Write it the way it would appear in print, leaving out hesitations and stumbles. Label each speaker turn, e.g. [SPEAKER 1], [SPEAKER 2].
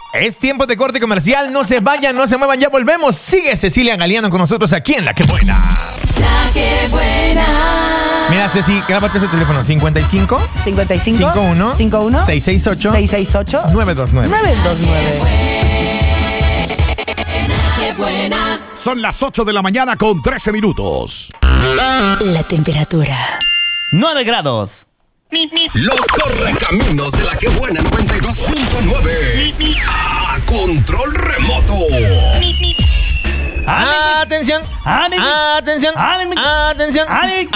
[SPEAKER 1] Es tiempo de corte comercial, no se vayan, no se muevan, ya volvemos. Sigue Cecilia Galeano con nosotros aquí en La Que Buena.
[SPEAKER 2] La Que Buena.
[SPEAKER 1] Mira, Ceci, grábate ese teléfono, 55 51 668 929.
[SPEAKER 2] Qué buena.
[SPEAKER 3] Son las 8 de la mañana con 13 minutos.
[SPEAKER 4] La temperatura.
[SPEAKER 5] 9 grados.
[SPEAKER 6] Los correcaminos de La Que Buena 92.9. Control remoto.
[SPEAKER 1] Atención. Atención. Atención.